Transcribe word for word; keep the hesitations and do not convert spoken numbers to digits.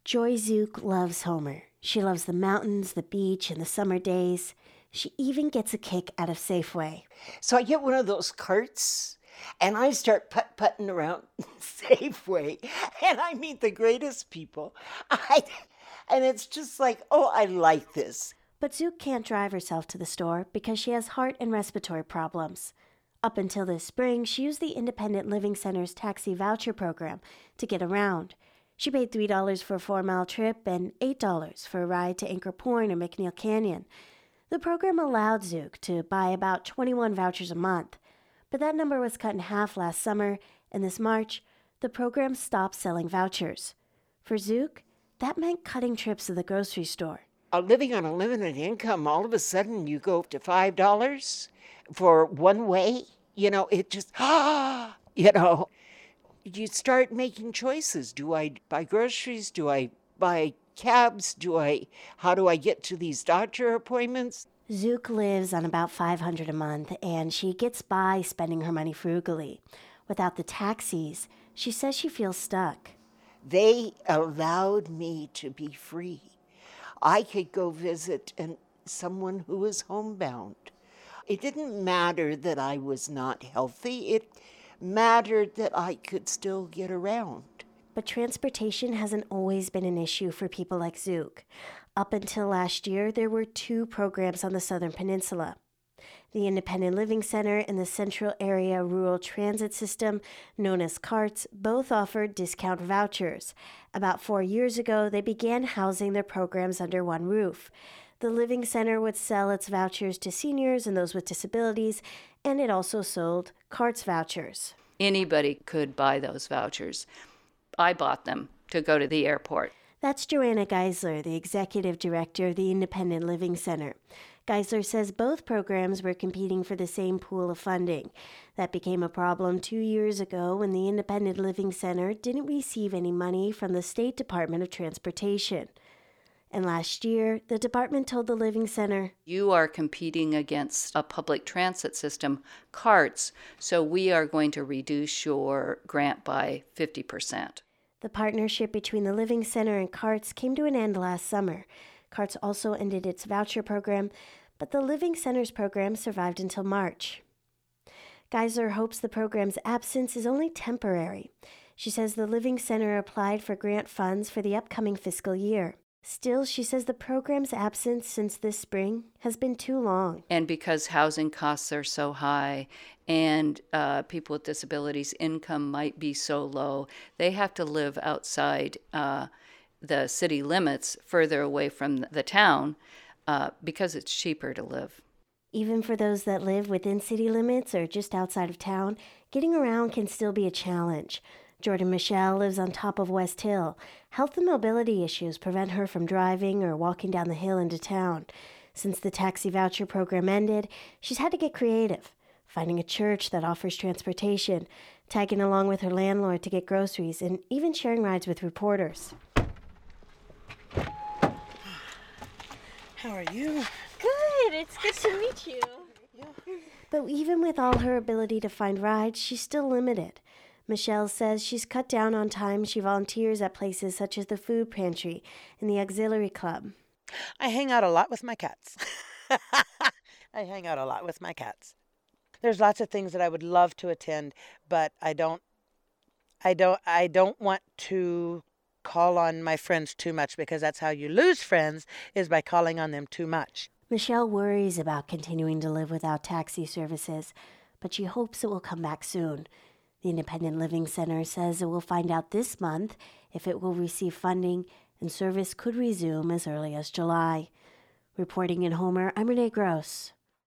Joy Zook loves Homer. She loves the mountains, the beach, and the summer days. She even gets a kick out of Safeway. So I get one of those carts, and I start putt-putting around Safeway, and I meet the greatest people. I, and it's just like, oh, I like this. But Zook can't drive herself to the store because she has heart and respiratory problems. Up until this spring, she used the Independent Living Center's taxi voucher program to get around. She paid three dollars for a four-mile trip and eight dollars for a ride to Anchor Point or McNeil Canyon. The program allowed Zook to buy about twenty-one vouchers a month, but that number was cut in half last summer, and this March, the program stopped selling vouchers. For Zook, that meant cutting trips to the grocery store. Uh, living on a limited income, all of a sudden you go up to five dollars for one way. You know, it just, ah, you know, you start making choices. Do I buy groceries? Do I buy cabs? Do I, how do I get to these doctor appointments? Zook lives on about five hundred dollars a month, and she gets by spending her money frugally. Without the taxis, she says she feels stuck. They allowed me to be free. I could go visit an, someone who was homebound. It didn't matter that I was not healthy. It mattered that I could still get around. But transportation hasn't always been an issue for people like Zook. Up until last year, there were two programs on the Southern Peninsula. The Independent Living Center and the Central Area Rural Transit System, known as CARTS, both offered discount vouchers. About four years ago, they began housing their programs under one roof. The Living Center would sell its vouchers to seniors and those with disabilities, and it also sold CARTS vouchers. Anybody could buy those vouchers. I bought them to go to the airport. That's Joanna Geisler, the executive director of the Independent Living Center. Geisler says both programs were competing for the same pool of funding. That became a problem two years ago when the Independent Living Center didn't receive any money from the State Department of Transportation. And last year, the department told the Living Center, "You are competing against a public transit system, CARTS, so we are going to reduce your grant by fifty percent. The partnership between the Living Center and CARTS came to an end last summer. CARTS also ended its voucher program, but the Living Center's program survived until March. Geisler hopes the program's absence is only temporary. She says the Living Center applied for grant funds for the upcoming fiscal year. Still, she says the program's absence since this spring has been too long. And because housing costs are so high and uh, people with disabilities' income might be so low, they have to live outside uh, the city limits, further away from the town, uh, because it's cheaper to live. Even for those that live within city limits or just outside of town, getting around can still be a challenge. Jordan Michelle lives on top of West Hill. Health and mobility issues prevent her from driving or walking down the hill into town. Since the taxi voucher program ended, she's had to get creative, finding a church that offers transportation, tagging along with her landlord to get groceries, and even sharing rides with reporters. How are you? Good. It's good to meet you. Yeah. But even with all her ability to find rides, she's still limited. Michelle says she's cut down on time she volunteers at places such as the food pantry and the auxiliary club. I hang out a lot with my cats. I hang out a lot with my cats. There's lots of things that I would love to attend, but I don't I don't I don't want to call on my friends too much, because that's how you lose friends, is by calling on them too much. Michelle worries about continuing to live without taxi services, but she hopes it will come back soon. The Independent Living Center says it will find out this month if it will receive funding, and service could resume as early as July. Reporting in Homer, I'm Renee Gross.